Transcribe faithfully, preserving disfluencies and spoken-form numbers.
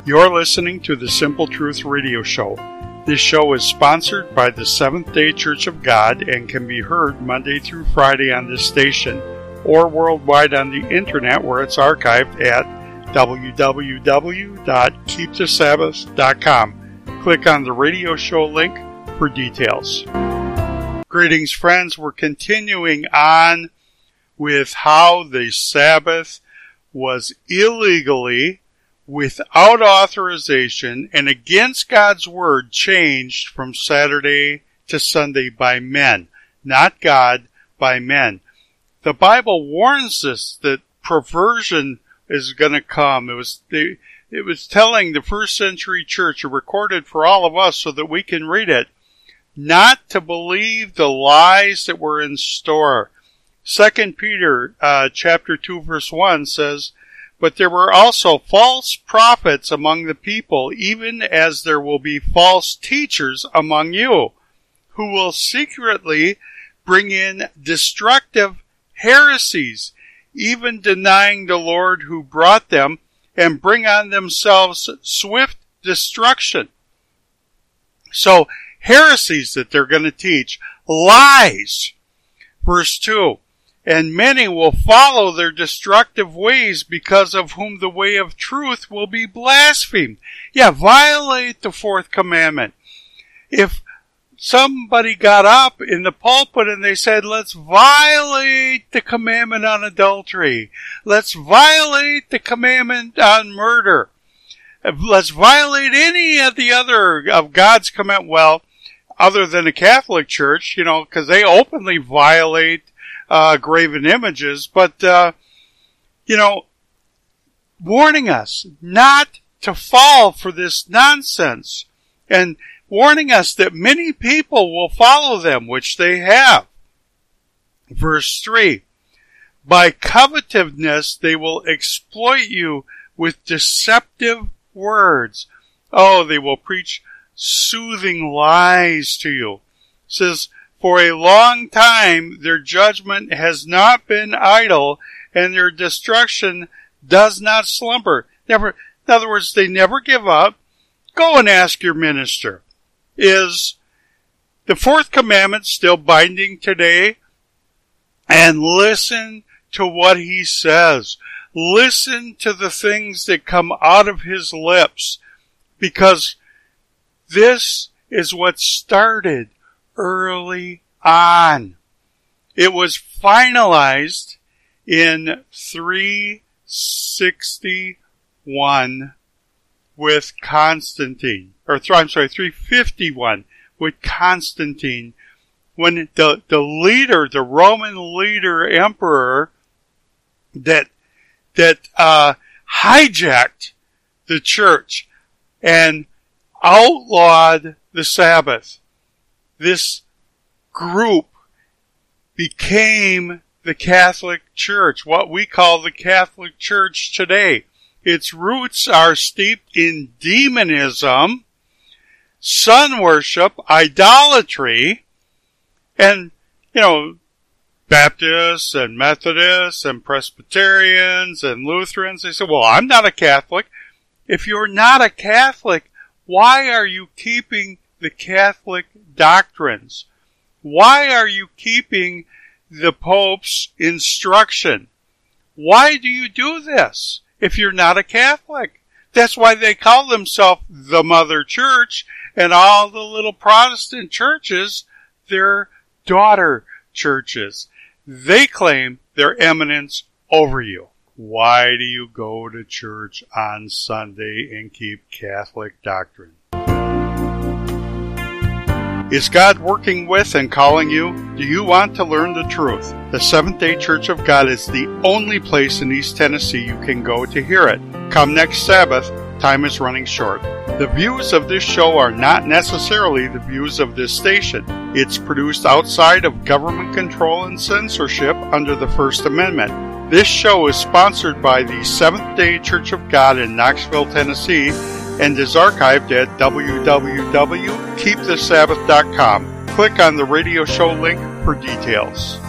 You're listening to the Simple Truth Radio Show. This show is sponsored by the Seventh-day Church of God and can be heard Monday through Friday on this station or worldwide on the internet where it's archived at w w w dot keep the sabbath dot com. Click on the radio show link for details. Greetings, friends. We're continuing on with how the Sabbath was illegally, without authorization, and against God's word changed from Saturday to Sunday by men. Not God, by men. The Bible warns us that perversion is going to come. It was the, it was telling the first century church, recorded for all of us so that we can read it, not to believe the lies that were in store. Second Peter uh, chapter two verse one says, "But there were also false prophets among the people, even as there will be false teachers among you, who will secretly bring in destructive heresies, even denying the Lord who brought them, and bring on themselves swift destruction." So, heresies that they're going to teach, lies. Verse two, "And many will follow their destructive ways, because of whom the way of truth will be blasphemed." Yeah, violate the fourth commandment. If somebody got up in the pulpit and they said, let's violate the commandment on adultery, let's violate the commandment on murder, let's violate any of the other of God's command, well, other than the Catholic Church, you know, because they openly violate Uh, graven images, but, uh, you know, warning us not to fall for this nonsense, and warning us that many people will follow them, which they have. Verse three, "By covetousness they will exploit you with deceptive words." Oh, they will preach soothing lies to you. It says, "For a long time their judgment has not been idle, and their destruction does not slumber." Never, in other words, they never give up. Go and ask your minister, is the fourth commandment still binding today? And listen to what he says. Listen to the things that come out of his lips, because this is what started early on. It was finalized in three sixty-one with Constantine, or I'm sorry, three fifty-one with Constantine, when the, the leader, the Roman leader emperor that, that, uh, hijacked the church and outlawed the Sabbath. This group became the Catholic Church, what we call the Catholic Church today. Its roots are steeped in demonism, sun worship, idolatry, and, you know, Baptists and Methodists and Presbyterians and Lutherans, they say, well, I'm not a Catholic. If you're not a Catholic, why are you keeping the Catholic doctrines? Why are you keeping the Pope's instruction? Why do you do this if you're not a Catholic? That's why they call themselves the Mother Church, and all the little Protestant churches, they're daughter churches. They claim their eminence over you. Why do you go to church on Sunday and keep Catholic doctrine? Is God working with and calling you? Do you want to learn the truth? The Seventh-day Church of God is the only place in East Tennessee you can go to hear it. Come next Sabbath. Time is running short. The views of this show are not necessarily the views of this station. It's produced outside of government control and censorship under the First Amendment. This show is sponsored by the Seventh-day Church of God in Knoxville, Tennessee, and is archived at w w w dot keep the sabbath dot com. Click on the radio show link for details.